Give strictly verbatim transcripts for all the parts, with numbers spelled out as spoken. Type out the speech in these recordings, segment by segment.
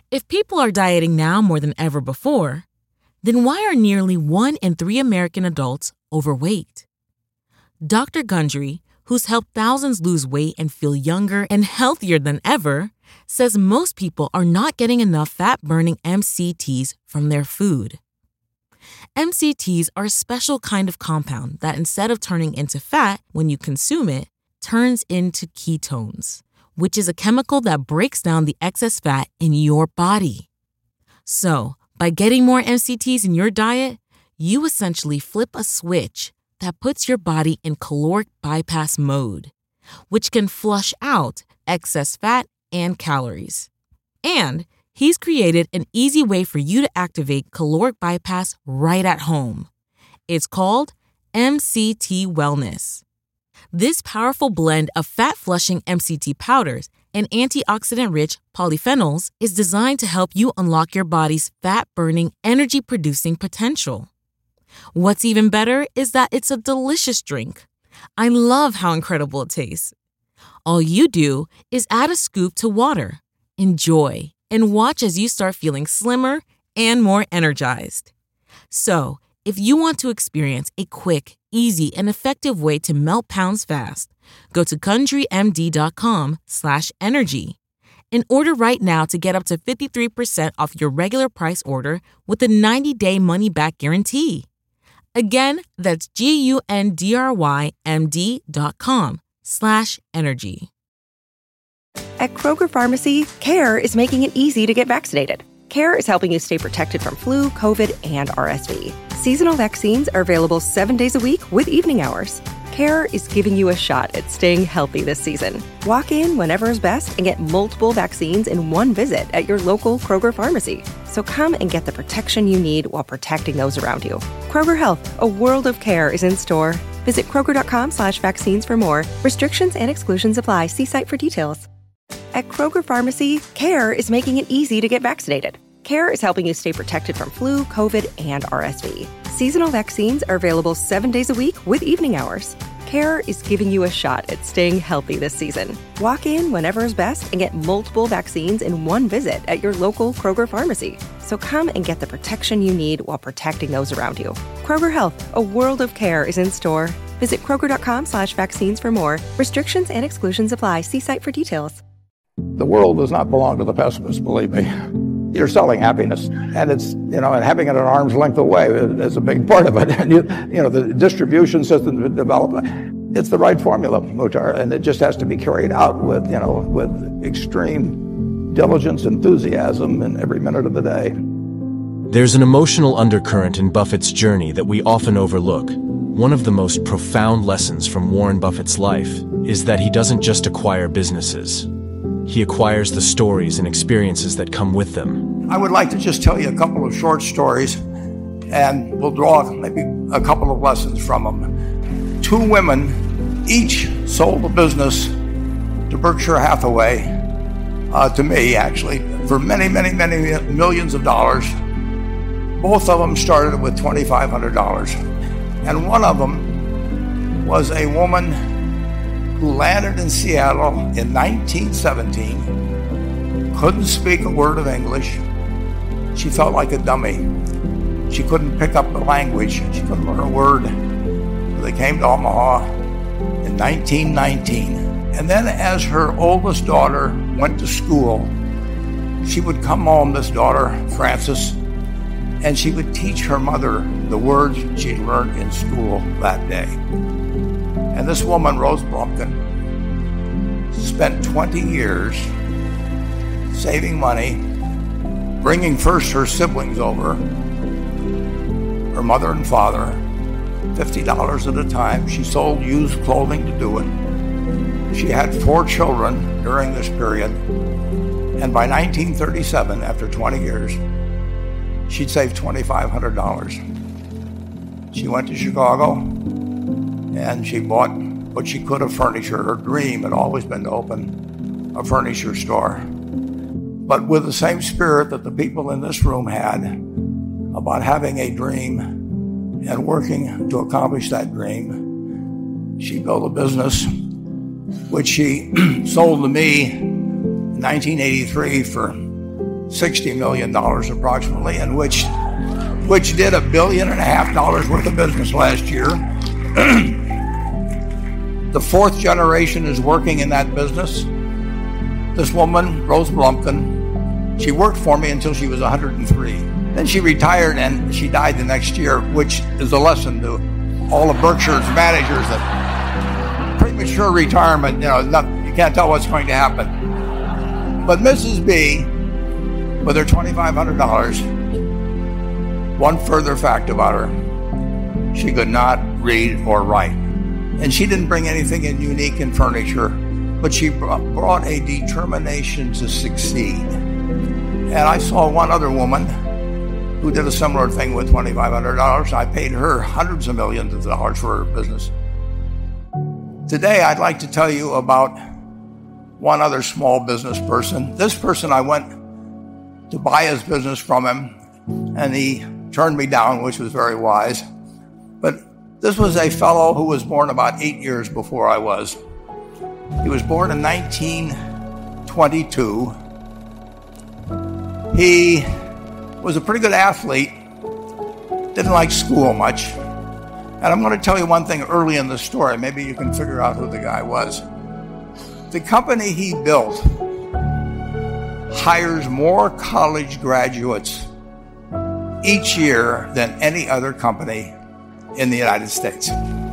If people are dieting now more than ever before, then why are nearly one in three American adults overweight? Doctor Gundry, who's helped thousands lose weight and feel younger and healthier than ever, says most people are not getting enough fat-burning M C Ts from their food. M C Ts are a special kind of compound that, instead of turning into fat when you consume it, turns into ketones, which is a chemical that breaks down the excess fat in your body. So, by getting more M C Ts in your diet, you essentially flip a switch that puts your body in caloric bypass mode, which can flush out excess fat and calories. And he's created an easy way for you to activate caloric bypass right at home. It's called M C T Wellness. This powerful blend of fat-flushing M C T powders and antioxidant-rich polyphenols is designed to help you unlock your body's fat-burning, energy-producing potential. What's even better is that it's a delicious drink. I love how incredible it tastes. All you do is add a scoop to water, enjoy, and watch as you start feeling slimmer and more energized. So, if you want to experience a quick, easy, and effective way to melt pounds fast, go to GundryMD.com slash energy and order right now to get up to fifty-three percent off your regular price order with a ninety-day money-back guarantee. Again, that's G-U-N-D-R-Y-M-D.com slash energy. At Kroger Pharmacy, CARE is making it easy to get vaccinated. CARE is helping you stay protected from flu, COVID, and R S V. Seasonal vaccines are available seven days a week with evening hours. CARE is giving you a shot at staying healthy this season. Walk in whenever is best and get multiple vaccines in one visit at your local Kroger Pharmacy. So come and get the protection you need while protecting those around you. Kroger Health, a world of care is in store. Visit Kroger.com slash vaccines for more. Restrictions and exclusions apply. See site for details. At Kroger Pharmacy, CARE is making it easy to get vaccinated. CARE is helping you stay protected from flu, COVID, and R S V. Seasonal vaccines are available seven days a week with evening hours. CARE is giving you a shot at staying healthy this season. Walk in whenever is best and get multiple vaccines in one visit at your local Kroger Pharmacy. So come and get the protection you need while protecting those around you. Kroger Health, a world of care is in store. Visit Kroger.com slash vaccines for more. Restrictions and exclusions apply. See site for details. The world does not belong to the pessimists, believe me. You're selling happiness, and it's, you know, and having it at arm's length away is a big part of it. And you, you know, the distribution system development, it's the right formula, Muhtar, and it just has to be carried out with, you know, with extreme diligence, enthusiasm in every minute of the day. There's an emotional undercurrent in Buffett's journey that we often overlook. One of the most profound lessons from Warren Buffett's life is that he doesn't just acquire businesses. He acquires the stories and experiences that come with them. I would like to just tell you a couple of short stories, and we'll draw maybe a couple of lessons from them. Two women each sold a business to Berkshire Hathaway, uh, to me actually, for many, many, many millions of dollars. Both of them started with twenty-five hundred dollars. And one of them was a woman who landed in Seattle in nineteen seventeen, couldn't speak a word of English. She felt like a dummy. She couldn't pick up the language. She couldn't learn a word. So they came to Omaha in nineteen nineteen. And then as her oldest daughter went to school, she would come home, this daughter, Frances, and she would teach her mother the words she'd learned in school that day. And this woman, Rose Blumkin, spent twenty years saving money, bringing first her siblings over, her mother and father, fifty dollars at a time. She sold used clothing to do it. She had four children during this period. And by nineteen thirty-seven, after twenty years, she'd saved twenty-five hundred dollars. She went to Chicago, and she bought what she could of furniture. Her dream had always been to open a furniture store. But with the same spirit that the people in this room had about having a dream and working to accomplish that dream, she built a business which she sold to me in nineteen eighty-three for sixty million dollars approximately, and which which did a billion and a half dollars worth of business last year. The fourth generation is working in that business. This woman, Rose Blumkin, she worked for me until she was one hundred three. Then she retired and she died the next year, which is a lesson to all of Berkshire's managers that premature retirement, you know, not, you can't tell what's going to happen. But Missus B, with her twenty-five hundred dollars, one further fact about her, she could not read or write. And she didn't bring anything in unique in furniture, but she brought a determination to succeed. And I saw one other woman who did a similar thing with twenty-five hundred dollars. I paid her hundreds of millions of dollars for her business. Today, I'd like to tell you about one other small business person. This person, I went to buy his business from him, and he turned me down, which was very wise. But this was a fellow who was born about eight years before I was. He was born in nineteen twenty-two. He was a pretty good athlete, didn't like school much. And I'm going to tell you one thing early in the story. Maybe you can figure out who the guy was. The company he built hires more college graduates each year than any other company in the United States.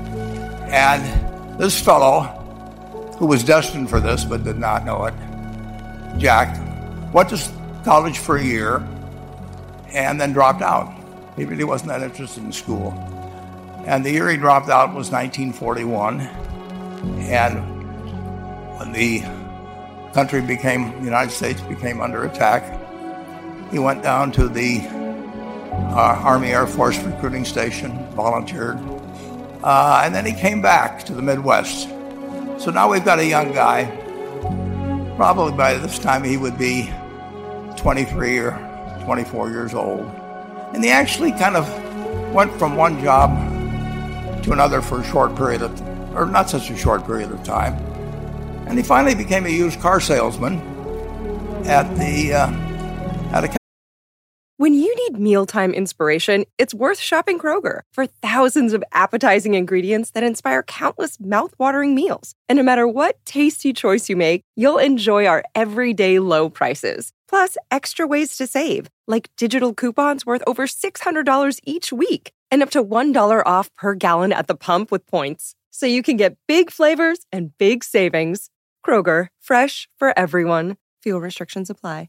And this fellow, who was destined for this but did not know it, Jack, went to college for a year and then dropped out. He really wasn't that interested in school. And the year he dropped out was nineteen forty-one. And when the country became, the United States became under attack, he went down to the uh, Army Air Force recruiting station, volunteered, uh, and then he came back to the Midwest. So now we've got a young guy, probably by this time he would be twenty-three or twenty-four years old. And he actually kind of went from one job to another for a short period of, or not such a short period of time. And he finally became a used car salesman at the, uh, at a When you need mealtime inspiration, it's worth shopping Kroger for thousands of appetizing ingredients that inspire countless mouth-watering meals. And no matter what tasty choice you make, you'll enjoy our everyday low prices. Plus, extra ways to save, like digital coupons worth over six hundred dollars each week and up to one dollar off per gallon at the pump with points. So you can get big flavors and big savings. Kroger, fresh for everyone. Fuel restrictions apply.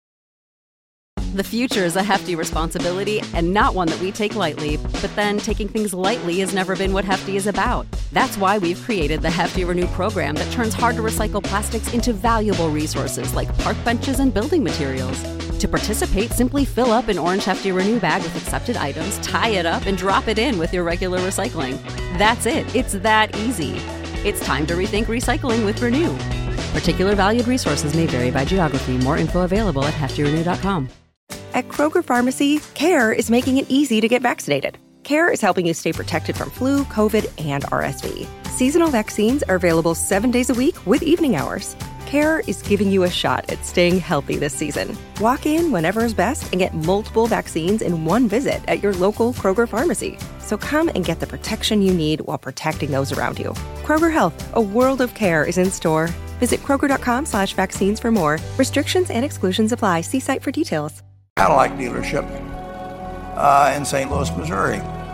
The future is a hefty responsibility and not one that we take lightly, but then taking things lightly has never been what Hefty is about. That's why we've created the Hefty Renew program that turns hard-to-recycle plastics into valuable resources like park benches and building materials. To participate, simply fill up an orange Hefty Renew bag with accepted items, tie it up, and drop it in with your regular recycling. That's it. It's that easy. It's time to rethink recycling with Renew. Particular valued resources may vary by geography. More info available at hefty renew dot com. At Kroger Pharmacy, CARE is making it easy to get vaccinated. CARE is helping you stay protected from flu, COVID, and R S V. Seasonal vaccines are available seven days a week with evening hours. CARE is giving you a shot at staying healthy this season. Walk in whenever is best and get multiple vaccines in one visit at your local Kroger Pharmacy. So come and get the protection you need while protecting those around you. Kroger Health, a world of care is in store. Visit Kroger.com slash vaccines for more. Restrictions and exclusions apply. See site for details. Cadillac dealership uh, in Saint Louis, Missouri.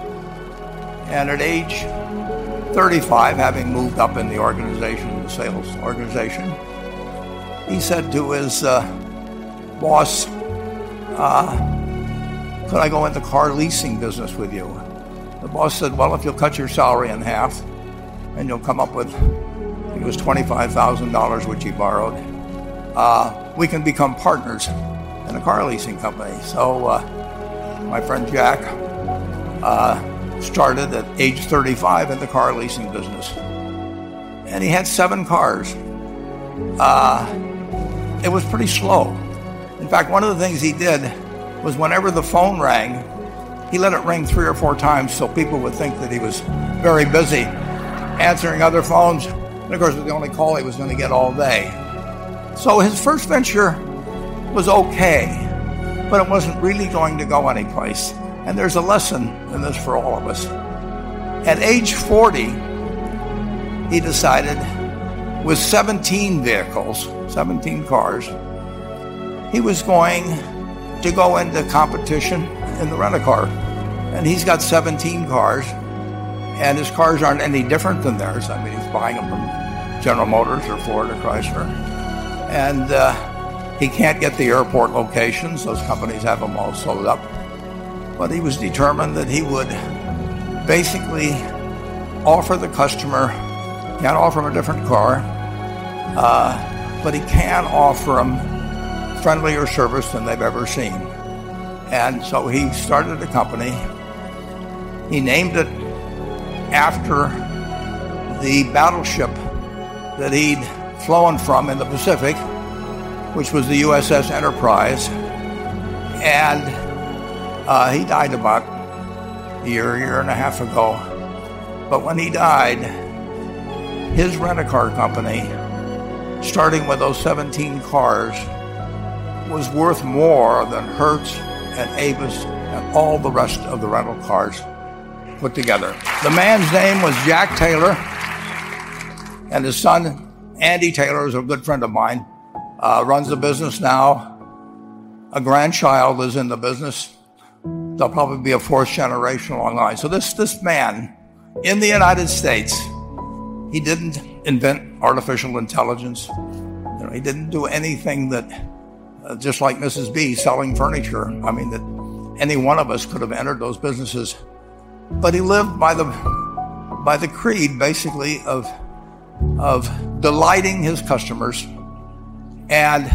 And at age thirty-five, having moved up in the organization, the sales organization, he said to his uh, boss, uh, could I go into car leasing business with you? The boss said, well, if you'll cut your salary in half and you'll come up with, I think it was twenty-five thousand dollars, which he borrowed, uh, we can become partners in a car leasing company. So uh, my friend Jack uh, started at age thirty-five in the car leasing business. And he had seven cars. Uh, it was pretty slow. In fact, one of the things he did was whenever the phone rang, he let it ring three or four times so people would think that he was very busy answering other phones. And of course, it was the only call he was going to get all day. So his first venture was okay, but it wasn't really going to go anyplace. And there's a lesson in this for all of us. At age forty, he decided, with seventeen vehicles, seventeen cars, he was going to go into competition in the rent-a-car. And he's got seventeen cars, and his cars aren't any different than theirs. I mean, he's buying them from General Motors or Florida Chrysler. And uh, he can't get the airport locations. Those companies have them all sold up. But he was determined that he would basically offer the customer, can't offer him a different car, uh, but he can offer them friendlier service than they've ever seen. And so he started a company. He named it after the battleship that he'd flown from in the Pacific, which was the U S S Enterprise. And uh, he died about a year, year and a half ago. But when he died, his rent-a-car company, starting with those seventeen cars, was worth more than Hertz and Avis and all the rest of the rental cars put together. The man's name was Jack Taylor, and his son, Andy Taylor, is a good friend of mine, uh, runs the business now. A grandchild is in the business. They'll probably be a fourth generation along the line. So this, this man, in the United States, he didn't invent artificial intelligence. You know, he didn't do anything that, uh, just like Missus B selling furniture, I mean, that any one of us could have entered those businesses. But he lived by the by the creed, basically, of of delighting his customers and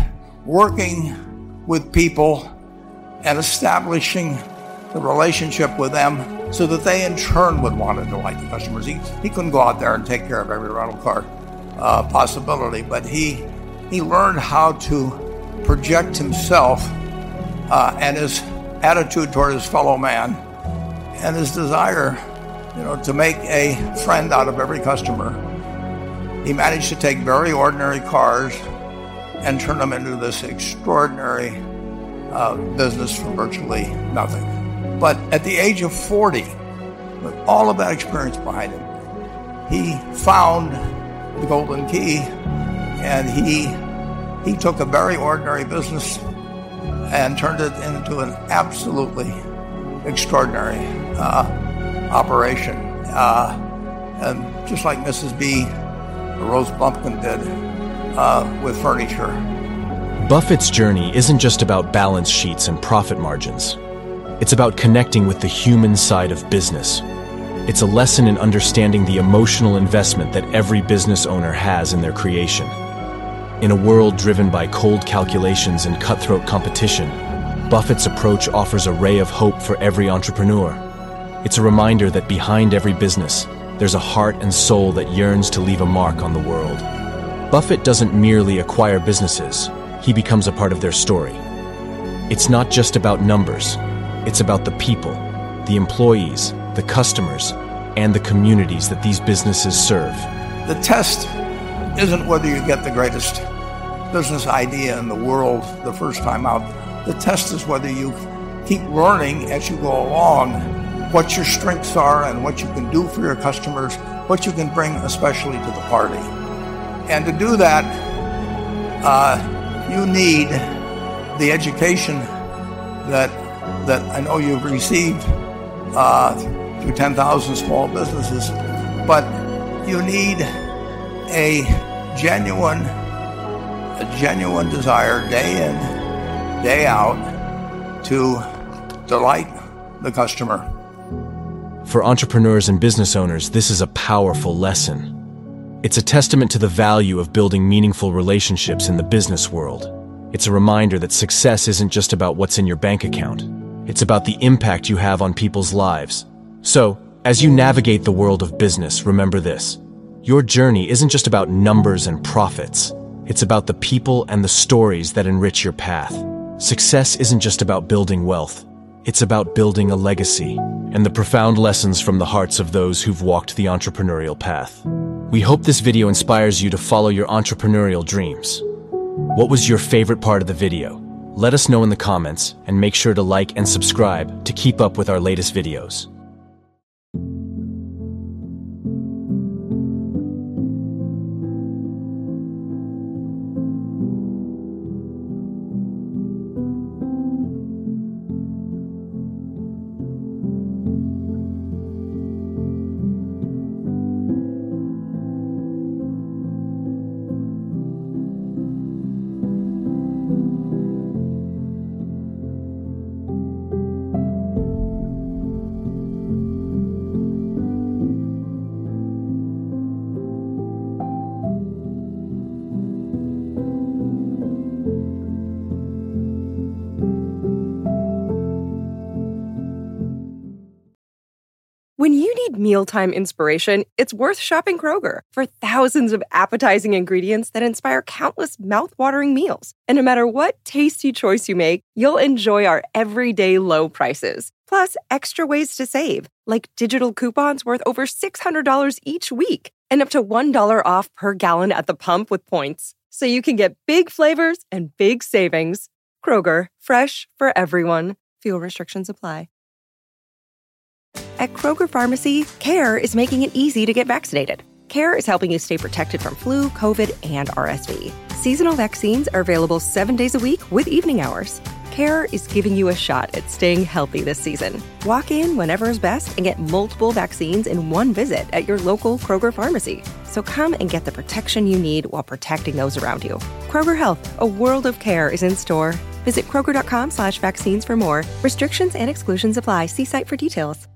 working with people and establishing the relationship with them so that they in turn would want to delight the customers. He, he couldn't go out there and take care of every rental car uh, possibility, but he he learned how to project himself uh, and his attitude toward his fellow man and his desire, you know, to make a friend out of every customer. He managed to take very ordinary cars and turn them into this extraordinary uh, business for virtually nothing. But at the age of forty, with all of that experience behind him, he found the golden key, and he he took a very ordinary business and turned it into an absolutely extraordinary uh, operation. Uh, and just like Missus B, Rose Bumpkin did uh, with furniture. Buffett's journey isn't just about balance sheets and profit margins. It's about connecting with the human side of business. It's a lesson in understanding the emotional investment that every business owner has in their creation. In a world driven by cold calculations and cutthroat competition, Buffett's approach offers a ray of hope for every entrepreneur. It's a reminder that behind every business, there's a heart and soul that yearns to leave a mark on the world. Buffett doesn't merely acquire businesses, he becomes a part of their story. It's not just about numbers, it's about the people, the employees, the customers, and the communities that these businesses serve. The test isn't whether you get the greatest business idea in the world the first time out. The test is whether you keep learning as you go along what your strengths are and what you can do for your customers, what you can bring especially to the party. And to do that, uh, you need the education that that I know you've received uh, through ten thousand small businesses, but you need a genuine, a genuine desire day in, day out to delight the customer. For entrepreneurs and business owners, this is a powerful lesson. It's a testament to the value of building meaningful relationships in the business world. It's a reminder that success isn't just about what's in your bank account. It's about the impact you have on people's lives. So, as you navigate the world of business, remember this. Your journey isn't just about numbers and profits. It's about the people and the stories that enrich your path. Success isn't just about building wealth. It's about building a legacy and the profound lessons from the hearts of those who've walked the entrepreneurial path. We hope this video inspires you to follow your entrepreneurial dreams. What was your favorite part of the video? Let us know in the comments and make sure to like and subscribe to keep up with our latest videos. When you need mealtime inspiration, it's worth shopping Kroger for thousands of appetizing ingredients that inspire countless mouth-watering meals. And no matter what tasty choice you make, you'll enjoy our everyday low prices. Plus, extra ways to save, like digital coupons worth over six hundred dollars each week and up to one dollar off per gallon at the pump with points. So you can get big flavors and big savings. Kroger, fresh for everyone. Fuel restrictions apply. At Kroger Pharmacy, CARE is making it easy to get vaccinated. CARE is helping you stay protected from flu, COVID, and R S V. Seasonal vaccines are available seven days a week with evening hours. CARE is giving you a shot at staying healthy this season. Walk in whenever is best and get multiple vaccines in one visit at your local Kroger Pharmacy. So come and get the protection you need while protecting those around you. Kroger Health, a world of care, is in store. Visit Kroger.com slash vaccines for more. Restrictions and exclusions apply. See site for details.